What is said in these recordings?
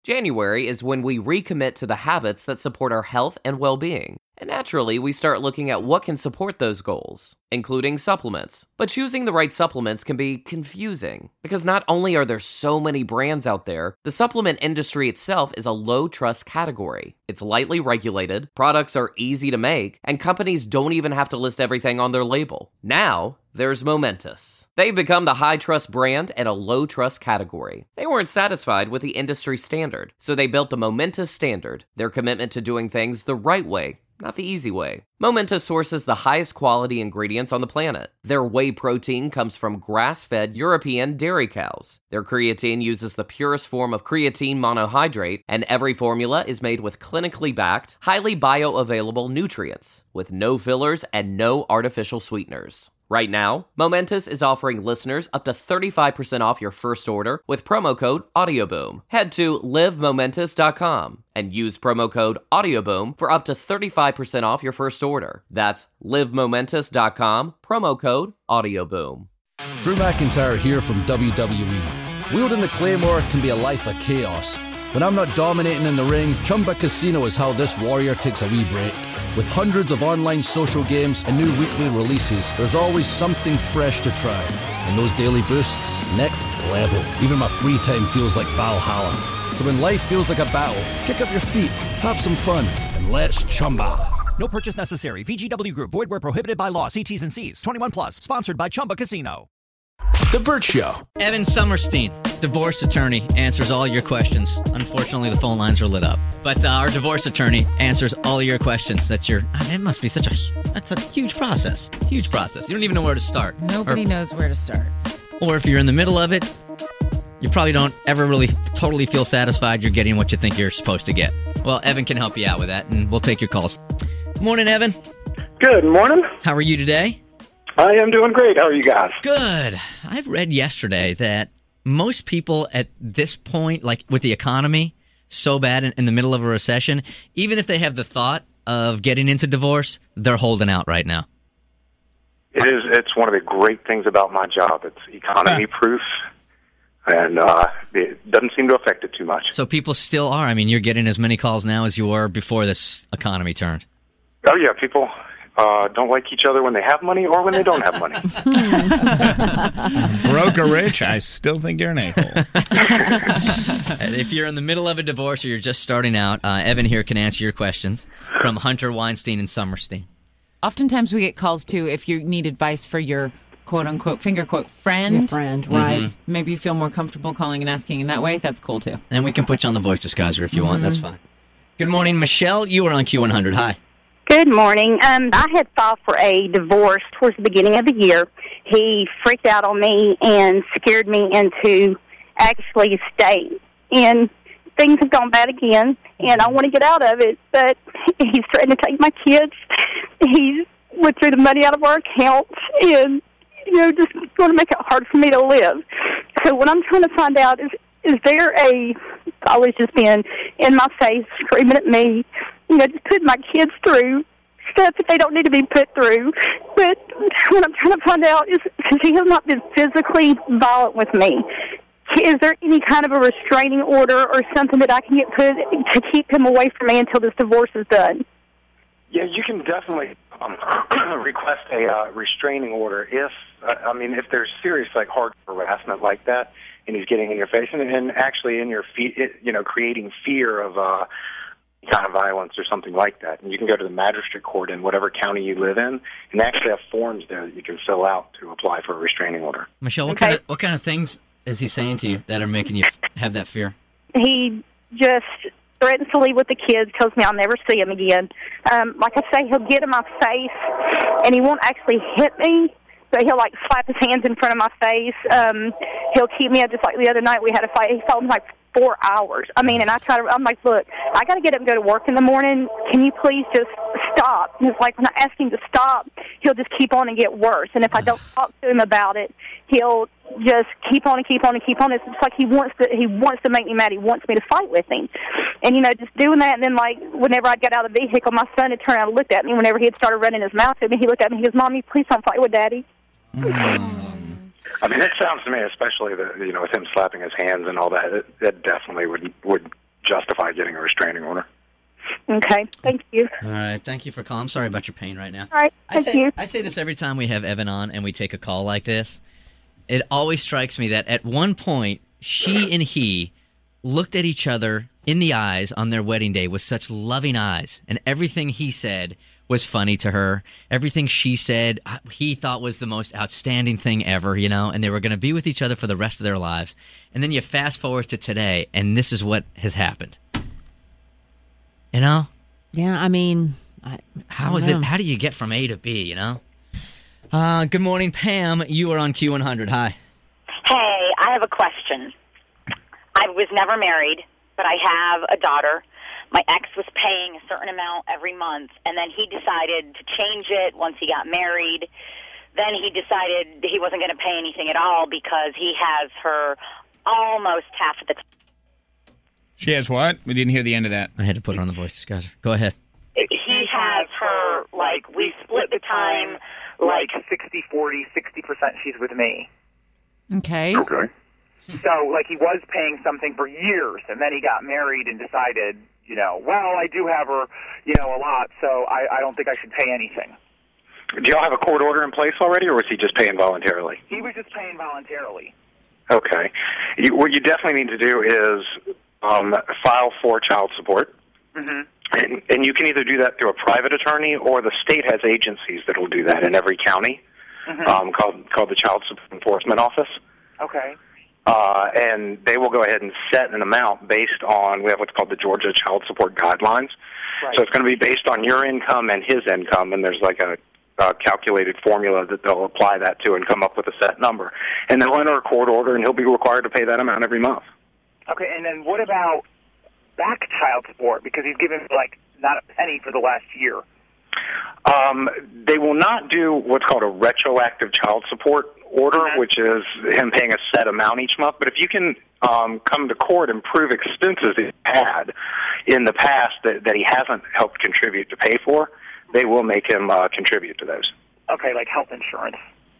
January is when we recommit to the habits that support our health and well-being. And naturally, we start looking at what can support those goals, including supplements. But choosing the right supplements can be confusing, because not only are there so many brands out there, the supplement industry itself is a low-trust category. It's lightly regulated, products are easy to make, and companies don't even have to list everything on their label. Now, there's Momentous. They've become the high-trust brand in a low-trust category. They weren't satisfied with the industry standard, so they built the Momentous Standard, their commitment to doing things the right way, not the easy way. Momentous sources the highest quality ingredients on the planet. Their whey protein comes from grass-fed European dairy cows. Their creatine uses the purest form of creatine monohydrate, and every formula is made with clinically backed, highly bioavailable nutrients, with no fillers and no artificial sweeteners. Right now, Momentous is offering listeners up to 35% off your first order with promo code AudioBoom. Head to livemomentous.com and use promo code AudioBoom for up to 35% off your first order. That's livemomentous.com, promo code AudioBoom. Drew McIntyre here from WWE. Wielding the Claymore can be a life of chaos. When I'm not dominating in the ring, Chumba Casino is how this warrior takes a wee break. With hundreds of online social games and new weekly releases, there's always something fresh to try. And those daily boosts, next level. Even my free time feels like Valhalla. So when life feels like a battle, kick up your feet, have some fun, and let's Chumba. No purchase necessary. VGW Group. Void where prohibited by law. See T's and C's. 21 plus. Sponsored by Chumba Casino. The Burt Show. Evan Summerstein, divorce attorney, answers all your questions. Unfortunately, the phone lines are lit up. But our divorce attorney answers all your questions. It must be that's a huge process. Huge process. You don't even know where to start. Nobody knows where to start. Or if you're in the middle of it, you probably don't ever really totally feel satisfied you're getting what you think you're supposed to get. Well, Evan can help you out with that, and we'll take your calls. Morning, Evan. Good morning. How are you today? I am doing great. How are you guys? Good. I've read yesterday that most people at this point, like with the economy so bad in the middle of a recession, even if they have the thought of getting into divorce, they're holding out right now. It's one of the great things about my job. It's economy proof, and it doesn't seem to affect it too much. So people still are. I mean, you're getting as many calls now as you were before this economy turned. Oh, yeah. People don't like each other when they have money or when they don't have money. Broke or rich, I still think you're an a-hole. If you're in the middle of a divorce or you're just starting out, Evan here can answer your questions from Hunter Weinstein and Summerstein. Oftentimes we get calls, too, if you need advice for your quote-unquote, finger quote, friend. Your friend, right. Mm-hmm. Maybe you feel more comfortable calling and asking in that way. That's cool, too. And we can put you on the voice disguiser if you want. That's fine. Good morning, Michelle. You were on Q100. Hi. Good morning. I had filed for a divorce towards the beginning of the year. He freaked out on me and scared me into actually staying. And things have gone bad again, and I want to get out of it, but he's threatened to take my kids. He withdrew the money out of our accounts and, just going to make it hard for me to live. So what I'm trying to find out is there always just been in my face, screaming at me, just putting my kids through stuff that they don't need to be put through. But what I'm trying to find out is, since he has not been physically violent with me, is there any kind of a restraining order or something that I can get put to keep him away from me until this divorce is done? Yeah, you can definitely request a restraining order if there's serious, hard harassment like that, and he's getting in your face and actually in your feet, creating fear of kind of violence or something like that. And you can go to the magistrate court in whatever county you live in, and they actually have forms there that you can fill out to apply for a restraining order. Michelle, what kind of things is he saying to you that are making you have that fear? He just threatens to leave with the kids, tells me I'll never see him again. Like I say, he'll get in my face, and he won't actually hit me, but he'll, slap his hands in front of my face. He'll keep me up, just like the other night we had a fight. He fought me 4 hours. I'm like, look, I got to get up and go to work in the morning. Can you please just stop? And it's like when I ask him to stop, he'll just keep on and get worse. And if I don't talk to him about it, he'll just keep on and keep on and keep on. It's just like he wants to make me mad. He wants me to fight with him. And, just doing that. And then, whenever I'd get out of the vehicle, my son had turned around and looked at me. Whenever he had started running his mouth at me, he looked at me and he goes, Mommy, please don't fight with Daddy. It sounds to me, especially with him slapping his hands and all that, that definitely would restraining order. Okay, thank you. All right, thank you for calling. I'm sorry about your pain right now. All right, thank you. I say this every time we have Evan on and we take a call like this. It always strikes me that at one point, she and he looked at each other in the eyes on their wedding day with such loving eyes, and everything he said was funny to her. Everything she said, he thought was the most outstanding thing ever, you know, and they were going to be with each other for the rest of their lives. And then you fast forward to today, and this is what has happened. You know? Yeah, I mean, How do you get from A to B, you know? Good morning, Pam. You are on Q100. Hi. Hey, I have a question. I was never married, but I have a daughter. My ex was paying a certain amount every month, and then he decided to change it once he got married. Then he decided he wasn't going to pay anything at all because he has her almost half of the time. She has what? We didn't hear the end of that. I had to put her on the voice disguiser. Go ahead. He has her, like, we split the time, like 60-40, 60% she's with me. okay. Okay. So, like, he was paying something for years, and then he got married and decided, you know, well, I do have her, you know, a lot, so I don't think I should pay anything. Do y'all have a court order in place already, or was he just paying voluntarily? He was just paying voluntarily. Okay. What you definitely need to do is file for child support. Mm-hmm. And you can either do that through a private attorney, or the state has agencies that will do that in every county, called the Child Support Enforcement Office. Okay. And they will go ahead and set an amount based on, we have what's called the Georgia Child Support Guidelines. Right. So it's going to be based on your income and his income, and there's like a calculated formula that they'll apply that to and come up with a set number. And they'll enter a court order, and he'll be required to pay that amount every month. Okay, and then what about back child support? Because he's given, like, not a penny for the last year. They will not do what's called a retroactive child support order, which is him paying a set amount each month. But if you can come to court and prove expenses he had in the past that he hasn't helped contribute to pay for, they will make him contribute to those. Okay, like health insurance.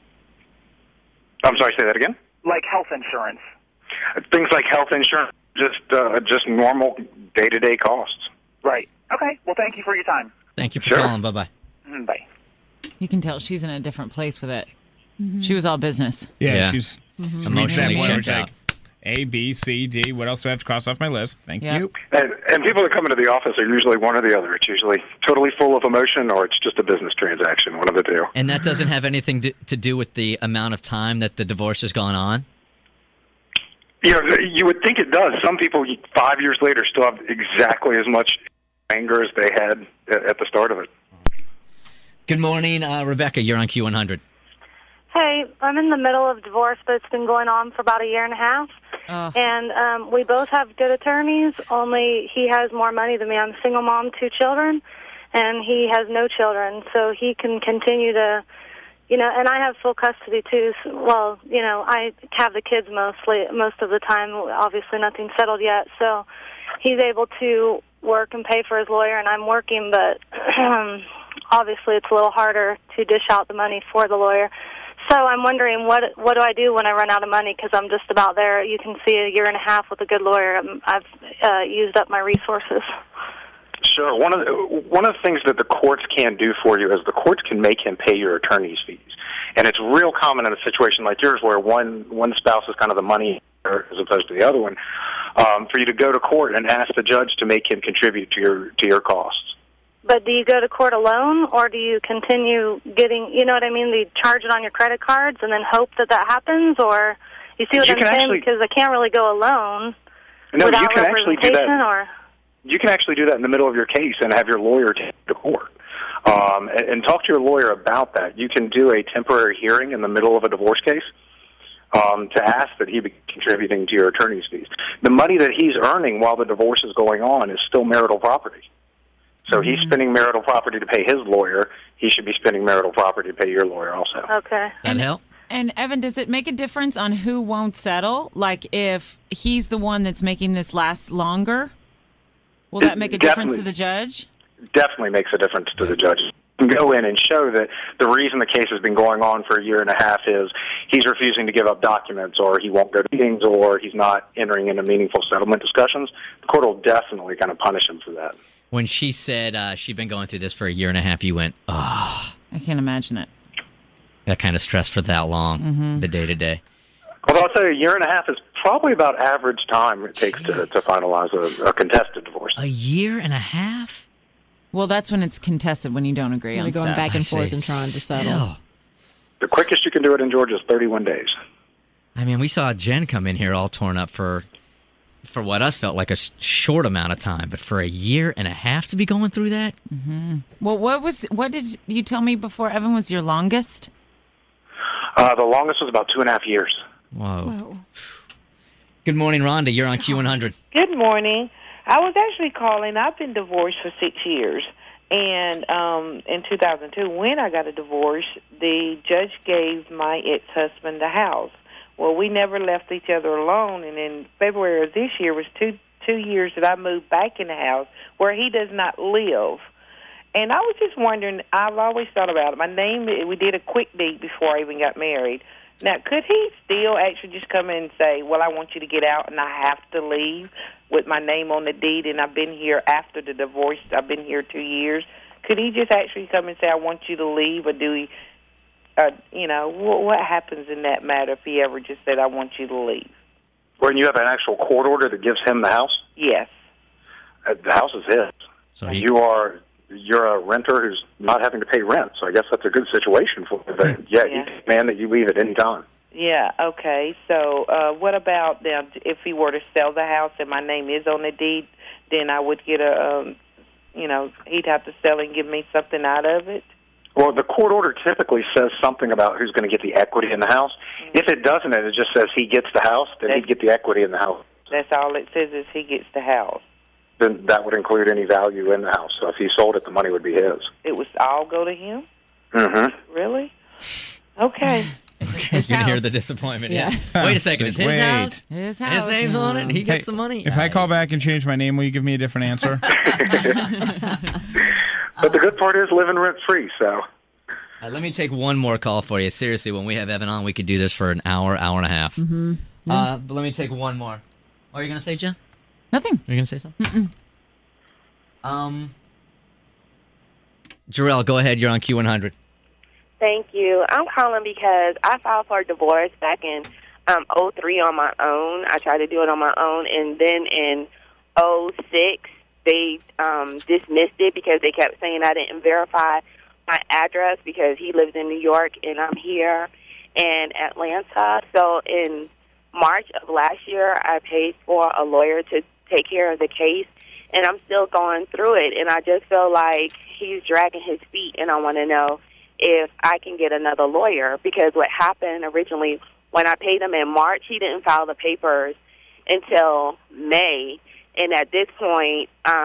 I'm sorry, say that again? Like health insurance. Things like health insurance, just normal day-to-day costs. Right. Okay, well, thank you for your time. Thank you for Sure. calling. Bye-bye. Bye. You can tell she's in a different place with it. She was all business. Yeah. She's Emotionally checked out. A, B, C, D. What else do I have to cross off my list? Thank Yep. you. And people that come into the office are usually one or the other. It's usually totally full of emotion, or it's just a business transaction, one of the two. And that doesn't have anything to do with the amount of time that the divorce has gone on? You know, you would think it does. Some people 5 years later still have exactly as much anger as they had at the start of it. Good morning, Rebecca. You're on Q100. Hey, I'm in the middle of divorce, but it's been going on for about a year and a half. And we both have good attorneys, only he has more money than me. I'm a single mom, 2 children, and he has no children. So he can continue to, you know, and I have full custody too. So, well, you know, I have the kids most of the time. Obviously nothing's settled yet. So he's able to work and pay for his lawyer, and I'm working, but obviously it's a little harder to dish out the money for the lawyer. So I'm wondering, what do I do when I run out of money? Because I'm just about there. You can see a year and a half with a good lawyer. I've used up my resources. Sure. One of the things that the courts can do for you is the courts can make him pay your attorney's fees. And it's real common in a situation like yours where one spouse is kind of the money as opposed to the other one, for you to go to court and ask the judge to make him contribute to your costs. But do you go to court alone, or do you continue getting, you know what I mean, you charge it on your credit cards and then hope that happens? Or you see what I'm saying? Because I can't really go alone without you can actually do that. Or? You can actually do that in the middle of your case and have your lawyer take it to court. And talk to your lawyer about that. You can do a temporary hearing in the middle of a divorce case to ask that he be contributing to your attorney's fees. The money that he's earning while the divorce is going on is still marital property. So he's spending marital property to pay his lawyer. He should be spending marital property to pay your lawyer also. Okay. That help? And Evan, does it make a difference on who won't settle? Like if he's the one that's making this last longer, will that make a difference to the judge? Definitely makes a difference to the judge. can go in and show that the reason the case has been going on for a year and a half is he's refusing to give up documents, or he won't go to meetings, or he's not entering into meaningful settlement discussions, the court will definitely kind of punish him for that. When she said she'd been going through this for a year and a half, you went, oh. I can't imagine it. That kind of stress for that long, the day-to-day. Although I'll say a year and a half is probably about average time it takes to finalize a contested divorce. A year and a half? Well, that's when it's contested, when you don't agree on going stuff. back and forth and trying to settle. The quickest you can do it in Georgia is 31 days. I mean, we saw Jen come in here all torn up for what us felt like a short amount of time, but for a year and a half to be going through that? Mm-hmm. Well, what did you tell me before, Evan, was your longest? The longest was about 2.5 years. Whoa. Good morning, Rhonda. You're on Q100. Good morning. I was actually calling. I've been divorced for 6 years. And in 2002, when I got a divorce, the judge gave my ex-husband the house. Well, we never left each other alone. And in February of this year was two years that I moved back in the house where he does not live. And I was just wondering, I've always thought about it. My name, we did a quick deed before I even got married. Now, could he still actually just come in and say, well, I want you to get out and I have to leave with my name on the deed, and I've been here after the divorce, I've been here 2 years. Could he just actually come and say, I want you to leave, or do he, what happens in that matter if he ever just said, I want you to leave? When you have an actual court order that gives him the house? Yes. The house is his. So you're a renter who's not having to pay rent, so I guess that's a good situation for him. But you demand that you leave at any time. Yeah, okay. So what about now, if he were to sell the house and my name is on the deed, then I would get he'd have to sell and give me something out of it? Well, the court order typically says something about who's going to get the equity in the house. Mm-hmm. If it doesn't, and it just says he gets the house, then he'd get the equity in the house. That's all it says, is he gets the house. Then that would include any value in the house. So if he sold it, the money would be his. It would all go to him? Mm-hmm. Really? Okay. You can hear the disappointment. Yeah. Wait a second. It's his house? His house. His name's on it, and he gets the money? If I call back and change my name, will you give me a different answer? But the good part is living rent-free, so... let me take one more call for you. Seriously, when we have Evan on, we could do this for an hour and a half. Mm-hmm. But let me take one more. What are you going to say, Jen? Nothing. Are you going to say something? Jarrell, go ahead. You're on Q100. Thank you. I'm calling because I filed for a divorce back in 2003 on my own. I tried to do it on my own, and then in 2006, they dismissed it because they kept saying I didn't verify my address because he lives in New York and I'm here in Atlanta. So in March of last year, I paid for a lawyer to take care of the case, and I'm still going through it, and I just feel like he's dragging his feet, and I want to know if I can get another lawyer, because what happened originally, when I paid him in March, he didn't file the papers until May, and at this point,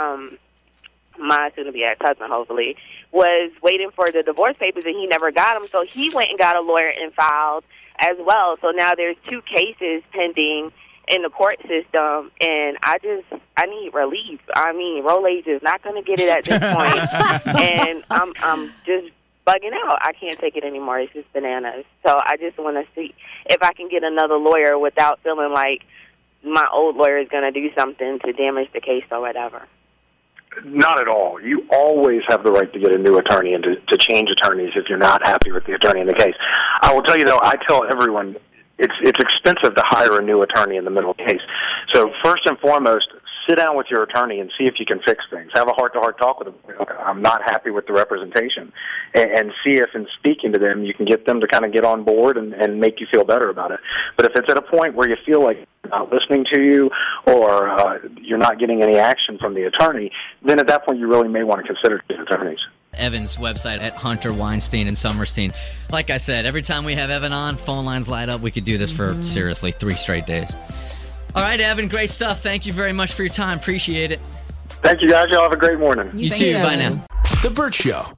my soon-to-be ex-husband, hopefully, was waiting for the divorce papers, and he never got them, so he went and got a lawyer and filed as well. So now there's 2 cases pending in the court system, and I need relief. I mean, Rolaids is not going to get it at this point, and I'm just bugging out. I can't take it anymore. It's just bananas. So I just want to see if I can get another lawyer without feeling like my old lawyer is going to do something to damage the case or whatever. Not at all. You always have the right to get a new attorney and to change attorneys if you're not happy with the attorney in the case. I will tell you, though, I tell everyone it's expensive to hire a new attorney in the middle of the case. So first and foremost, sit down with your attorney and see if you can fix things. Have a heart-to-heart talk with them. I'm not happy with the representation. And see if in speaking to them, you can get them to kind of get on board and make you feel better about it. But if it's at a point where you feel like they're not listening to you or you're not getting any action from the attorney, then at that point you really may want to consider getting attorneys. Evan's website at Hunter, Weinstein, and Summerstein. Like I said, every time we have Evan on, phone lines light up. We could do this for, seriously, 3 straight days. All right, Evan, great stuff. Thank you very much for your time. Appreciate it. Thank you, guys. Y'all have a great morning. You too. Bye now. The Bert Show.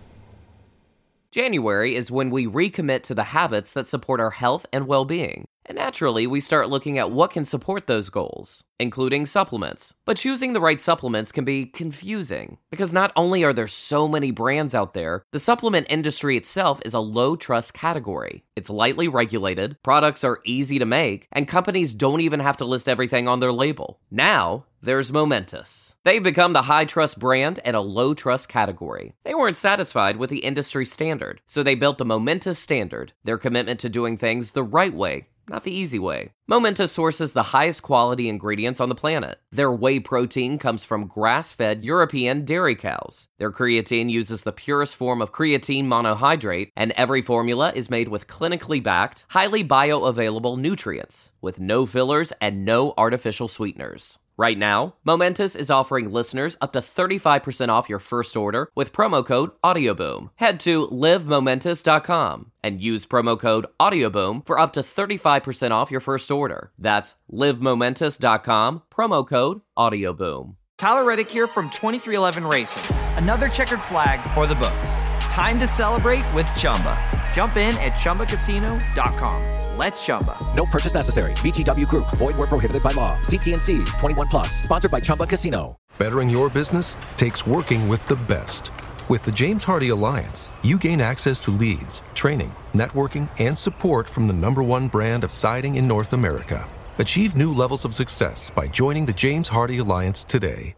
January is when we recommit to the habits that support our health and well-being. And naturally, we start looking at what can support those goals, including supplements. But choosing the right supplements can be confusing, because not only are there so many brands out there, the supplement industry itself is a low-trust category. It's lightly regulated, products are easy to make, and companies don't even have to list everything on their label. Now, there's Momentous. They've become the high-trust brand in a low-trust category. They weren't satisfied with the industry standard, so they built the Momentous Standard, their commitment to doing things the right way, not the easy way. Momentous sources the highest quality ingredients on the planet. Their whey protein comes from grass-fed European dairy cows. Their creatine uses the purest form of creatine monohydrate, and every formula is made with clinically backed, highly bioavailable nutrients, with no fillers and no artificial sweeteners. Right now, Momentous is offering listeners up to 35% off your first order with promo code AudioBoom. Head to livemomentous.com and use promo code AudioBoom for up to 35% off your first order. That's livemomentous.com, promo code AudioBoom. Tyler Reddick here from 2311 Racing. Another checkered flag for the books. Time to celebrate with Chumba. Jump in at ChumbaCasino.com. Let's Chumba. No purchase necessary. VGW Group. Void where prohibited by law. CT&Cs. 21 plus. Sponsored by Chumba Casino. Bettering your business takes working with the best. With the James Hardy Alliance, you gain access to leads, training, networking, and support from the #1 brand of siding in North America. Achieve new levels of success by joining the James Hardy Alliance today.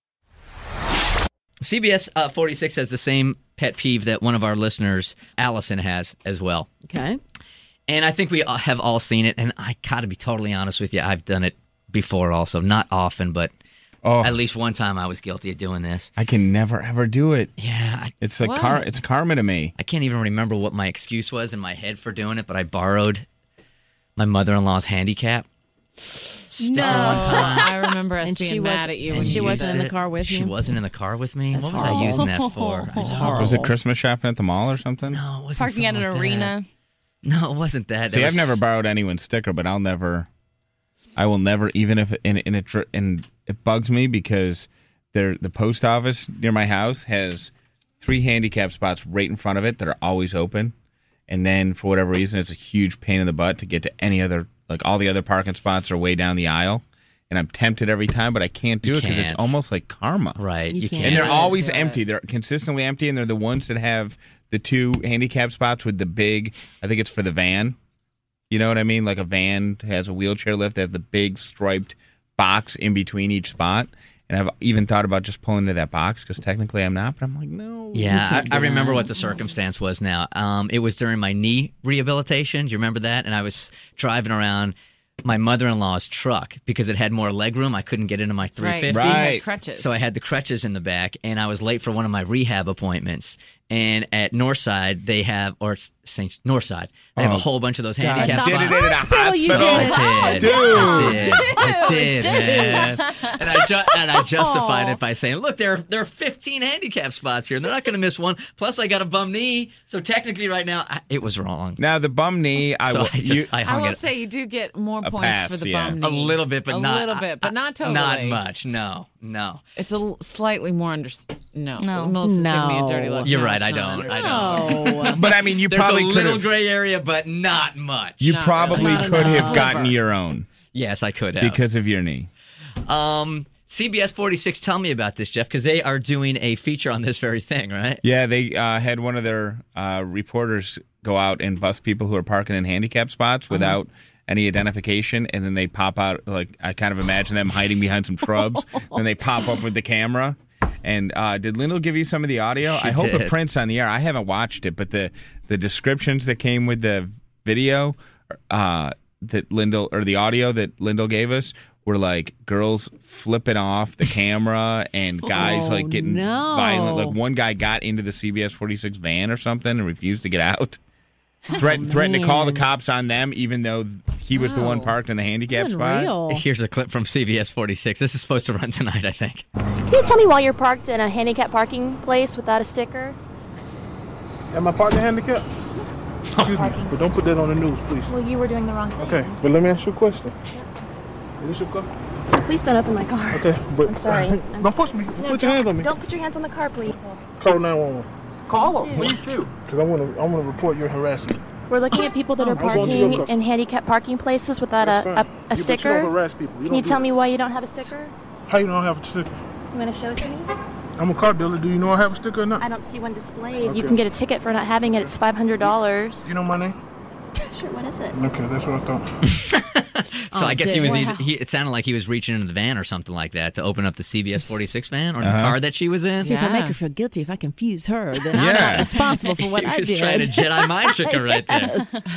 CBS 46 has the same pet peeve that one of our listeners, Allison, has as well. Okay. And I think we have all seen it, and I gotta be totally honest with you, I've done it before also. Not often, but at least one time I was guilty of doing this. I can never, ever do it. Yeah. It's like it's karma to me. I can't even remember what my excuse was in my head for doing it, but I borrowed my mother-in-law's handicap. No, I remember us being mad at you. And she wasn't in the car with you? She wasn't in the car with me? That's what was horrible. I using that for? It's horrible. Was it Christmas shopping at the mall or something? No, it wasn't Parking at an arena. No, it wasn't that. See, I've never borrowed anyone's sticker, but I will never, even if and it bugs me because the post office near my house has 3 handicap spots right in front of it that are always open. And then for whatever reason, it's a huge pain in the butt to get to any other, like all the other parking spots are way down the aisle. And I'm tempted every time, but I can't do it because it's almost like karma. Right. You can't. And they're always empty. They're consistently empty, and they're the ones that have the 2 handicap spots with the big, I think it's for the van. You know what I mean? Like a van has a wheelchair lift that has the big striped box in between each spot. And I've even thought about just pulling into that box because technically I'm not, but I'm like, no. Yeah, I remember what the circumstance was now. It was during my knee rehabilitation. Do you remember that? And I was driving around my mother-in-law's truck because it had more legroom. I couldn't get into my 350. Right. Crutches. So I had the crutches in the back, and I was late for one of my rehab appointments. And at Northside, they have, or St. Northside, they have a whole bunch of those handicap spots. Did it in a hospital? I did, man. And I justified it by saying, look, there are 15 handicap spots here. They're not going to miss one. Plus, I got a bum knee. So technically right now, it was wrong. Now, the bum knee, I will say you do get more points for the bum knee. A little bit, but not. A little bit, but not totally. Not much, no. It's slightly more No. Melissa's giving me a dirty look. You're right, I don't. But I mean, you probably There's a little gray area, but not much. You probably could have gotten your own. Yes, I could have. Because of your knee. CBS 46, tell me about this, Jeff, because they are doing a feature on this very thing, right? Yeah, they had one of their reporters go out and bust people who are parking in handicap spots without any identification, and then they pop out, like, I kind of imagine them hiding behind some shrubs, and they pop up with the camera. And did Lyndall give you some of the audio? I hope it prints on the air. I haven't watched it, but the descriptions that came with the video that Lyndall, or the audio that Lyndall gave us, were like girls flipping off the camera and guys like getting violent. Like one guy got into the CBS 46 van or something and refused to get out. Threatened to call the cops on them, even though he was the one parked in the handicap spot. Here's a clip from CBS 46. This is supposed to run tonight, I think. Can you tell me why you're parked in a handicap parking place without a sticker? Am I parked in handicap? Excuse me, but don't put that on the news, please. Well, you were doing the wrong thing. Okay, but let me ask you a question. Is this your car? Please don't open my car. Okay, but I'm sorry. Don't push me. No, put your hands on me. Don't put your hands on the car, please. Call 911. Call them. Please do. Because I want to report your harassment. We're looking at people that are I'm going to your parking customer. in handicapped parking places without That's a fine. But sticker. you don't harass people. Can you don't do tell that. me why you don't have a sticker? How you don't have a sticker? You want to show it to me? I'm a car dealer. Do you know I have a sticker or not? I don't see one displayed. Okay. You can get a ticket for not having it. It's $500. You know my name? Sure, what is it? Okay, that's what I thought. So I guess it sounded like he was reaching into the van or something like that to open up the CBS 46 van or the car that she was in. See, if I make her feel guilty, if I confuse her, then I'm not responsible for what I did. He was trying to Jedi mind trick her right there.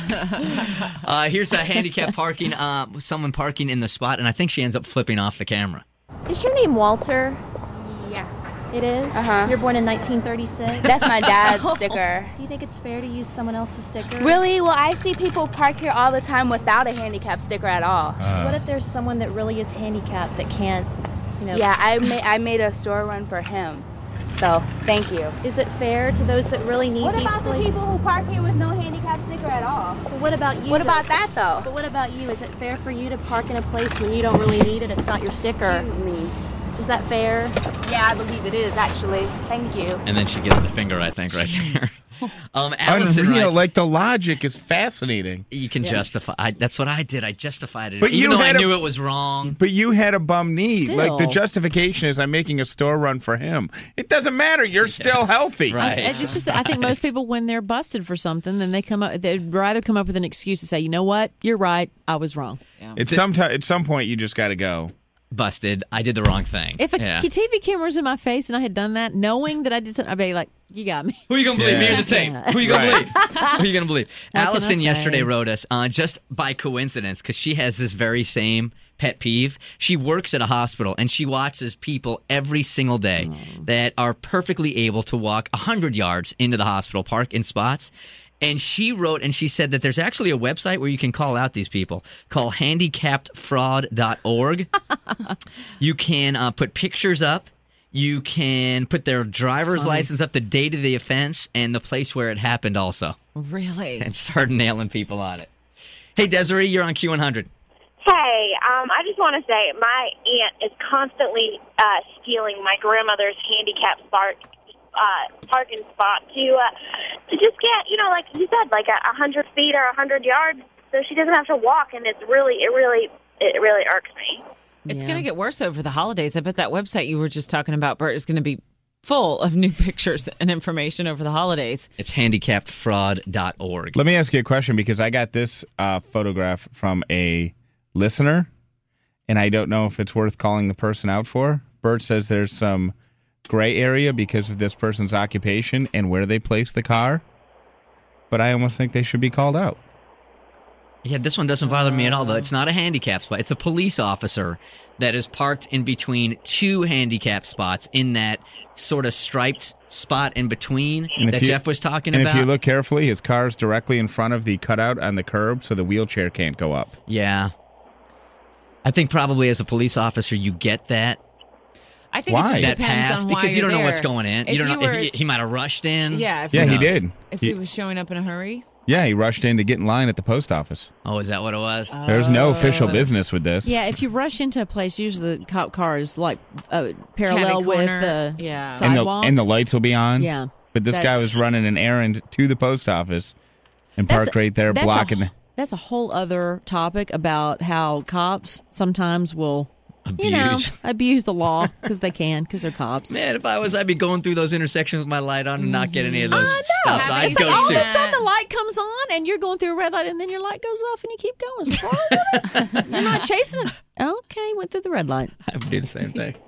Yes. Here's a handicapped parking, someone parking in the spot, and I think she ends up flipping off the camera. Is your name Walter? Yeah. It is? Uh-huh. You're born in 1936? That's my dad's sticker. Do you think it's fair to use someone else's sticker? Really? Well, I see people park here all the time without a handicap sticker at all. What if there's someone that really is handicapped that can't, you know... Yeah, I made a store run for him. So, thank you. Is it fair to those that really need What these about the places? people who park here with no handicap sticker at all? But what about you? What about that, though? But what about you? Is it fair for you to park in a place when you don't really need it? It's not your sticker. Excuse me. Is that fair? Yeah, I believe it is, actually. Thank you. And then she gives the finger, I think, right there. Allison Unreal. writes, Like, the logic is fascinating. you can justify. That's what I did. I justified it. But Even you though I had a- knew it was wrong. But you had a bum knee. Like, the Still. justification is I'm making a store run for him. It doesn't matter. You're still healthy. It's just I think most people, when they're busted for something, then they'd rather come up with an excuse to say, you know what, you're right, I was wrong. At some point, you just got to go. Busted. I did the wrong thing. If a TV camera was in my face and I had done that, knowing that I did something, I'd be like, you got me. Who are you going to believe, me or the tape? Who are you going to believe? Who are you going to believe? What can I Allison say? yesterday wrote us, just by coincidence, because she has this very same pet peeve. She works at a hospital, and she watches people every single day that are perfectly able to walk 100 yards into the hospital, park in spots. And she wrote and she said that there's actually a website where you can call out these people called handicappedfraud.org. You can put pictures up. You can put their driver's license up, the date of the offense, and the place where it happened also. Really? And start nailing people on it. Hey, Desiree, you're on Q100. Hey, I just want to say my aunt is constantly stealing my grandmother's handicap parking spot to just get, like you said, like 100 feet or 100 yards, so she doesn't have to walk, and it really irks me. It's going to get worse over the holidays. I bet that website you were just talking about, Bert, is going to be full of new pictures and information over the holidays. It's handicappedfraud.org. Let me ask you a question, because I got this photograph from a listener, and I don't know if it's worth calling the person out for. Bert says there's some gray area because of this person's occupation and where they place the car, but I almost think they should be called out. Yeah, this one doesn't bother me at all, though. It's not a handicap spot. It's a police officer that is parked in between two handicap spots in that sort of striped spot in between that Jeff was talking about. And if you look carefully, his car's directly in front of the cutout on the curb, so the wheelchair can't go up. Yeah. I think probably as a police officer, you get that. I think it just that depends pass on why because you you're don't know what's there. going in. If You don't know you were- if he might have rushed in. Yeah, Yeah, he did. If he was showing up in a hurry. Yeah, he rushed in to get in line at the post office. Oh, is that what it was? There's no official business with this. Yeah, if you rush into a place, usually the cop car is like parallel Catty with corner. the Yeah. sidewalk. And the lights will be on. Yeah. But this guy That's- was running an errand to the post office and parked right there blocking. That's a whole other topic about how cops sometimes will abuse the law because they can, because they're cops. Man, if I was, I'd be going through those intersections with my light on and not get any of those stops. I'd It's go like all of too. a sudden the light comes on and you're going through a red light and then your light goes off and you keep going. It's like, "Oh, you're not chasing it. Okay, went through the red light. I would do the same thing.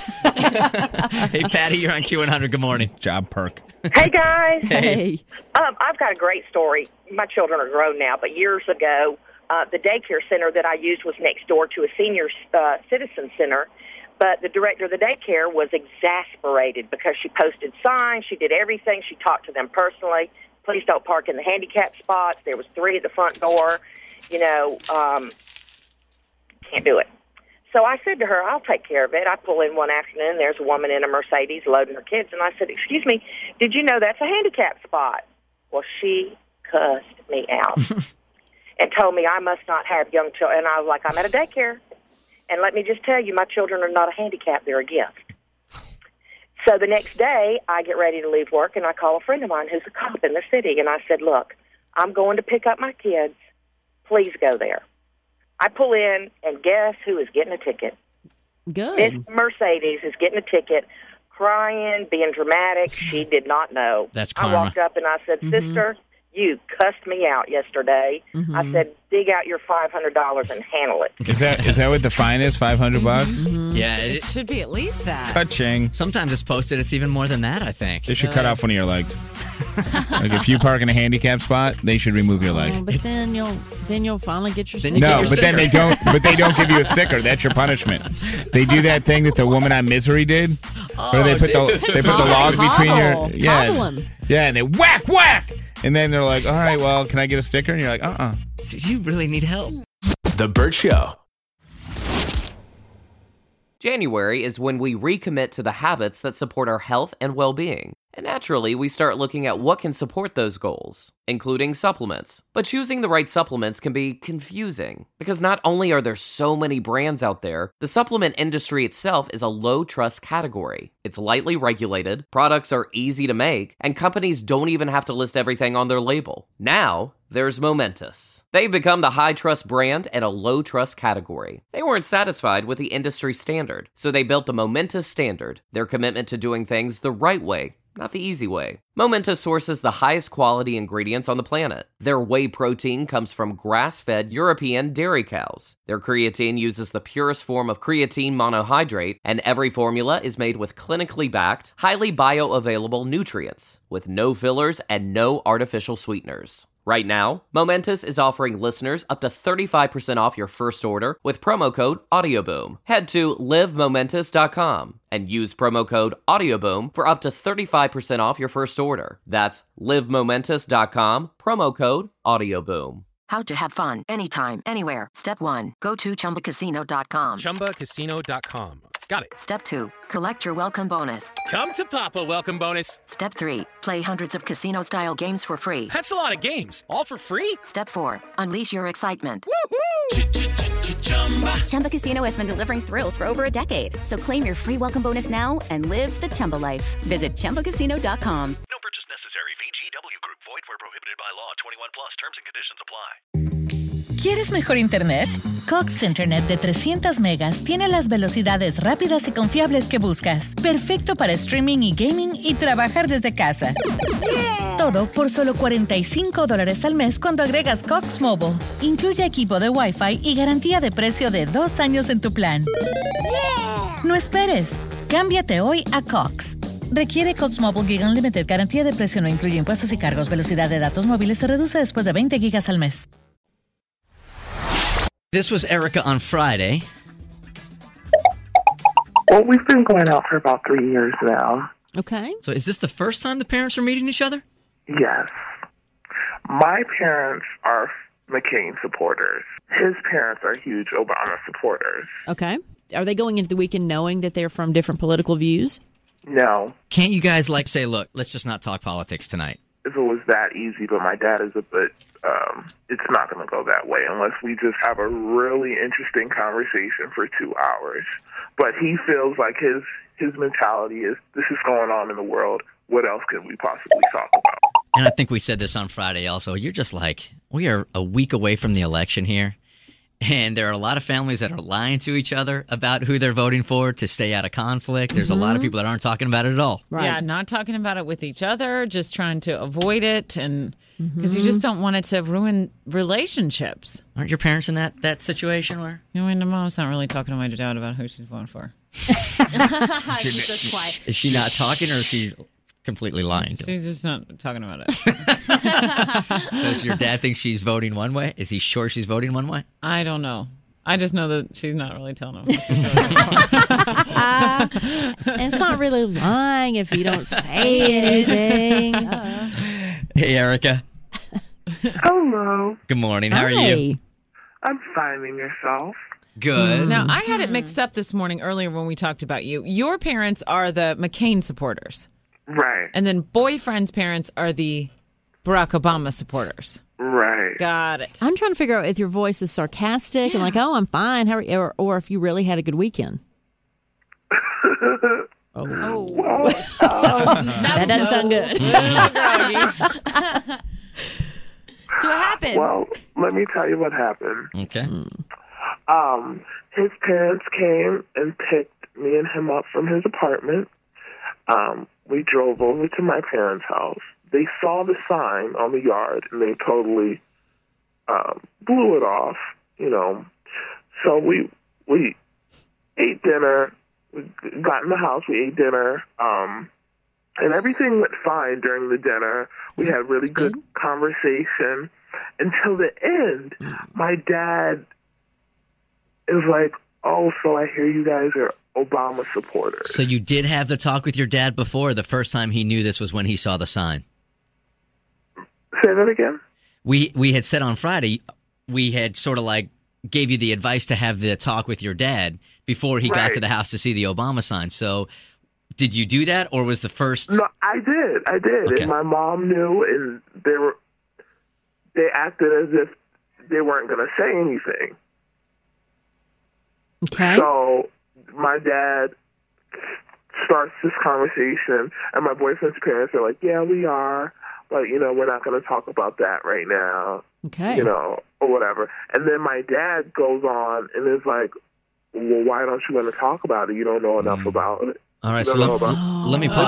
Hey, Patty, you're on Q100. Good morning. Job perk. Hey, guys. Hey. I've got a great story. My children are grown now, but years ago, the daycare center that I used was next door to a senior citizen center. But the director of the daycare was exasperated because she posted signs, she did everything, she talked to them personally. Please don't park in the handicap spots. There was 3 at the front door. Can't do it. So I said to her, I'll take care of it. I pull in one afternoon, there's a woman in a Mercedes loading her kids, and I said, excuse me, did you know that's a handicap spot? Well, she cussed me out and told me I must not have young children. And I was like, I'm at a daycare. And let me just tell you, my children are not a handicap. They're a gift. So the next day, I get ready to leave work, and I call a friend of mine who's a cop in the city. And I said, look, I'm going to pick up my kids. Please go there. I pull in, and guess who is getting a ticket? Good. Miss Mercedes is getting a ticket, crying, being dramatic. She did not know. That's I karma. walked up and I said, Sister, you cussed me out yesterday. I said, dig out your $500 and handle it. Is that what the fine is? $500? Yeah, It should be at least that. Ka-ching. Sometimes it's posted. It's even more than that, I think. They should cut off one of your legs. Like if you park in a handicap spot, they should remove your leg. But then you'll finally get your sticker. No, but then they don't. But they don't give you a sticker. That's your punishment. They do that thing that the woman on Misery did, where they put the log between your yeah, and they whack, and then they're like, all right, well, can I get a sticker? And you're like, Did you really need help? The Burt Show. January is when we recommit to the habits that support our health and well-being. And naturally, we start looking at what can support those goals, including supplements. But choosing the right supplements can be confusing, because not only are there so many brands out there, the supplement industry itself is a low-trust category. It's lightly regulated, products are easy to make, and companies don't even have to list everything on their label. Now, there's Momentous. They've become the high-trust brand and a low-trust category. They weren't satisfied with the industry standard, so they built the Momentous Standard, their commitment to doing things the right way, not the easy way. Momentous sources the highest quality ingredients on the planet. Their whey protein comes from grass-fed European dairy cows. Their creatine uses the purest form of creatine monohydrate, and every formula is made with clinically backed, highly bioavailable nutrients, with no fillers and no artificial sweeteners. Right now, Momentous is offering listeners up to 35% off your first order with promo code AudioBoom. Head to livemomentous.com and use promo code AudioBoom for up to 35% off your first order. That's livemomentous.com, promo code AudioBoom. How to have fun anytime, anywhere. Step 1. Go to ChumbaCasino.com. ChumbaCasino.com. Got it. Step 2. Collect your welcome bonus. Come to Papa Welcome Bonus. Step 3. Play hundreds of casino-style games for free. That's a lot of games. All for free? Step 4. Unleash your excitement. Chumba Casino has been delivering thrills for over a decade. So claim your free welcome bonus now and live the Chumba life. Visit ChumbaCasino.com. No purchase necessary. VGW Group. Void where prohibited by law. 21 plus. Terms and conditions apply. ¿Quieres mejor internet? Cox Internet de 300 megas tiene las velocidades rápidas y confiables que buscas. Perfecto para streaming y gaming y trabajar desde casa. Todo por solo $45 al mes cuando agregas Cox Mobile. Incluye equipo de Wi-Fi y garantía de precio de 2 años en tu plan. No esperes. Cámbiate hoy a Cox. Requiere Cox Mobile Gig Unlimited. Garantía de precio no incluye impuestos y cargos. Velocidad de datos móviles se reduce después de 20 gigas al mes. This was Erica on Friday. Well, we've been going out for about 3 years now. Okay. So is this the first time the parents are meeting each other? Yes. My parents are McCain supporters. His parents are huge Obama supporters. Okay. Are they going into the weekend knowing that they're from different political views? No. Can't you guys say, look, let's just not talk politics tonight? If it was that easy, but my dad is a bit, it's not going to go that way unless we just have a really interesting conversation for 2 hours. But he feels like his mentality is, this is going on in the world. What else can we possibly talk about? And I think we said this on Friday also. You're just like, we are a week away from the election here. And there are a lot of families that are lying to each other about who they're voting for to stay out of conflict. There's a lot of people that aren't talking about it at all. Right. Yeah, not talking about it with each other, just trying to avoid it, and because you just don't want it to ruin relationships. Aren't your parents in that situation where? You know, my mom's not really talking to my dad about who she's voting for. She's just quiet. Is she not talking, or is she completely lying to him? She's just not talking about it. Does your dad think she's voting one way? Is he sure she's voting one way? I don't know. I just know that she's not really telling him what she's voting for. And it's not really lying if you don't say anything. Hey, Erica. Hello. Good morning. How are you? I'm finding yourself. Good. Now, I had it mixed up this morning earlier when we talked about you. Your parents are the McCain supporters. Right. And then boyfriend's parents are the Barack Obama supporters. Right. Got it. I'm trying to figure out if your voice is sarcastic and like, oh, I'm fine, how are you? Or if you really had a good weekend. Well, that doesn't sound good. happened? Well, let me tell you what happened. Okay. His parents came and picked me and him up from his apartment. We drove over to my parents' house. They saw the sign on the yard, and they totally blew it off, you know. So we ate dinner. We got in the house. We ate dinner. And everything went fine during the dinner. We had really good conversation until the end. My dad is like, "Oh, so I hear you guys are Obama supporters." So you did have the talk with your dad before? The first time he knew this was when he saw the sign? Say that again? We had said on Friday, we had sort of like gave you the advice to have the talk with your dad before he got to the house to see the Obama sign. So did you do that, or was the first? No, I did. Okay. And my mom knew, and they acted as if they weren't going to say anything. Okay. So my dad starts this conversation, and my boyfriend's parents are like, "Yeah, we are, but, you know, we're not going to talk about that right now." Okay. You know, or whatever. And then my dad goes on and is like, "Well, why don't you want to talk about it? You don't know enough about it." All right, so let me put...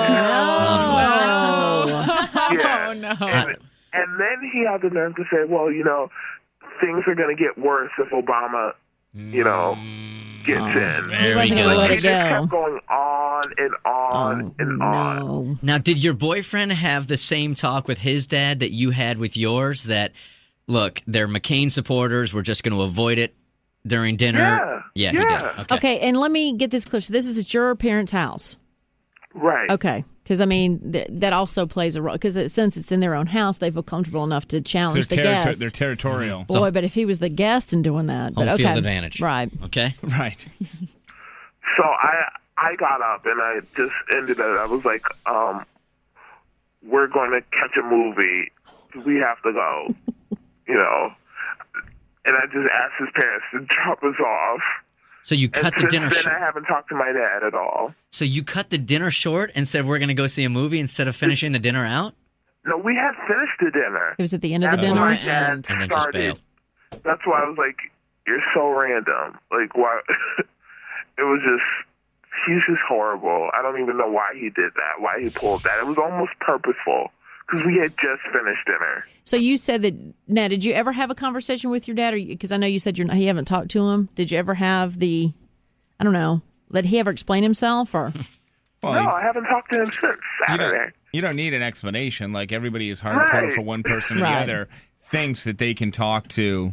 Yeah. Oh, no. And then he had the nerve to say, "Well, you know, things are going to get worse if Obama, you know, gets in." He wasn't going to let it It just go. kept going on and on and on. Now, did your boyfriend have the same talk with his dad that you had with yours, that, look, they're McCain supporters, we're just going to avoid it during dinner? Yeah, he did. Okay, and let me get this clear. So this is at your parents' house. Right. Okay. Because, I mean, that also plays a role. Because since it's in their own house, they feel comfortable enough to challenge the guest. They're territorial. Boy, but if he was the guest and doing that. But Home okay. field advantage. Right. Okay? Right. So I got up and I just ended it. I was like, "We're going to catch a movie. We have to go," you know. And I just asked his parents to drop us off. So you cut the dinner short. Then I haven't talked to my dad at all. So you cut the dinner short and said we're going to go see a movie instead of finishing the dinner out? No, we had finished the dinner. It was at the end of the That's dinner. when my dad And then just started. bailed. That's why I was like, "You're so random." Like, why? It was just, he's just horrible. I don't even know why he did that, why he pulled that. It was almost purposeful because we had just finished dinner. So you said that, now, did you ever have a conversation with your dad? Because I know you said you haven't talked to him. Did you ever have did he ever explain himself? Or? Well, no, I haven't talked to him since Saturday. You don't need an explanation. Like, everybody is hardcore for one person or the other thinks that they can talk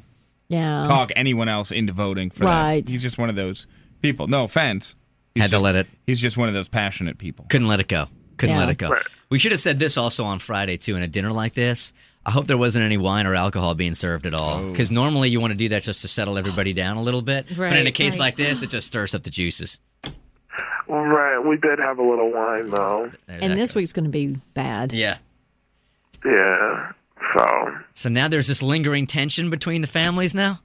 anyone else into voting for that. He's just one of those people. No offense. Had to let it. He's just one of those passionate people. Couldn't let it go. Let it go. Right. We should have said this also on Friday, too, in a dinner like this. I hope there wasn't any wine or alcohol being served at all. Because normally you want to do that just to settle everybody down a little bit. But in a case like this, it just stirs up the juices. Right. We did have a little wine, though. And this week's going to be bad. Yeah. Yeah. So now there's this lingering tension between the families now?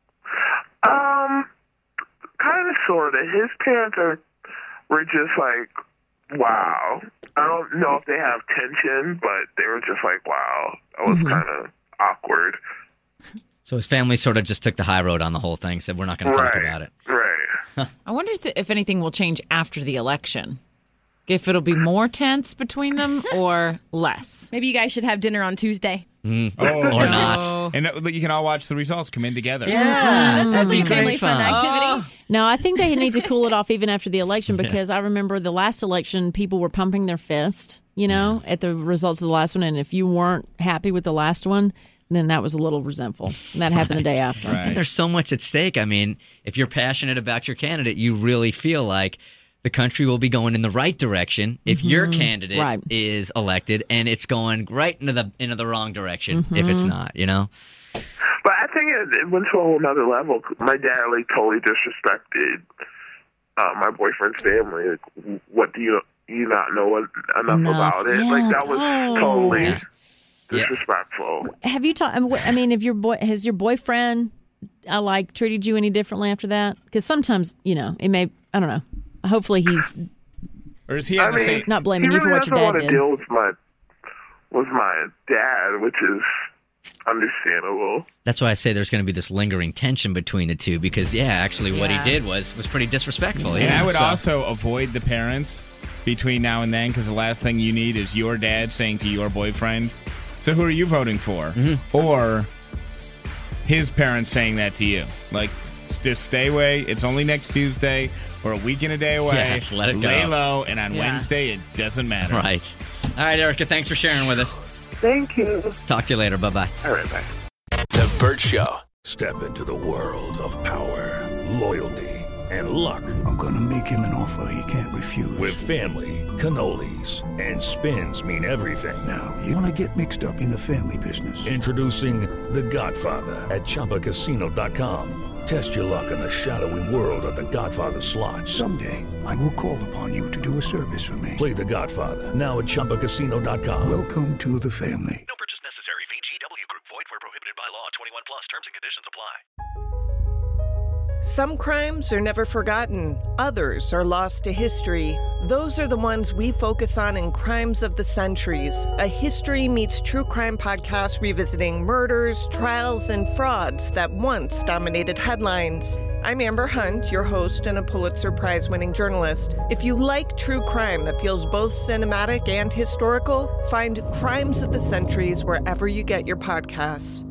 Kind of, sort of. His parents were just like, wow. I don't know if they have tension, but they were just like, wow. That was kind of awkward. So his family sort of just took the high road on the whole thing, said we're not going to talk about it. Right. I wonder if anything will change after the election. If it'll be more tense between them or less. Maybe you guys should have dinner on Tuesday. Or not. And you can all watch the results come in together. Yeah, that sounds like a family fun activity. No, I think they need to cool it off even after the election, because I remember the last election, people were pumping their fist, at the results of the last one. And if you weren't happy with the last one, then that was a little resentful. And that happened the day after. And there's so much at stake. I mean, if you're passionate about your candidate, you really feel like the country will be going in the right direction if your candidate is elected, and it's going right into the wrong direction if it's not, But I think it went to a whole nother level. My dad totally disrespected my boyfriend's family. Like, what do you not know enough about it? Yeah. Like, that was totally disrespectful. Have you talked? I mean, has your boyfriend treated you any differently after that? Because sometimes, it may. I don't know. Hopefully, he's. Or is he? Not blaming you for what your dad did. He really doesn't want to deal with my dad, which is understandable. That's why I say there's going to be this lingering tension between the two because, actually what he did was pretty disrespectful. And I would also avoid the parents between now and then because the last thing you need is your dad saying to your boyfriend, so who are you voting for? Mm-hmm. Or his parents saying that to you. Like, just stay away. It's only next Tuesday. We're a week and a day away. Yes, let it go. Lay low, and on Wednesday, it doesn't matter. Right. All right, Erica, thanks for sharing with us. Thank you. Talk to you later. Bye-bye. All right, bye. The Burt Show. Step into the world of power, loyalty, and luck. I'm going to make him an offer he can't refuse. With family, cannolis, and spins mean everything. Now, you want to get mixed up in the family business. Introducing The Godfather at ChumbaCasino.com. Test your luck in the shadowy world of The Godfather slot. Someday, I will call upon you to do a service for me. Play The Godfather now at ChumbaCasino.com. Welcome to the family. No purchase necessary. VGW Group. Void where prohibited by law. 21 plus. Terms and conditions apply. Some crimes are never forgotten. Others are lost to history. Those are the ones we focus on in Crimes of the Centuries, a history meets true crime podcast revisiting murders, trials, and frauds that once dominated headlines. I'm Amber Hunt, your host and a Pulitzer Prize-winning journalist. If you like true crime that feels both cinematic and historical, find Crimes of the Centuries wherever you get your podcasts.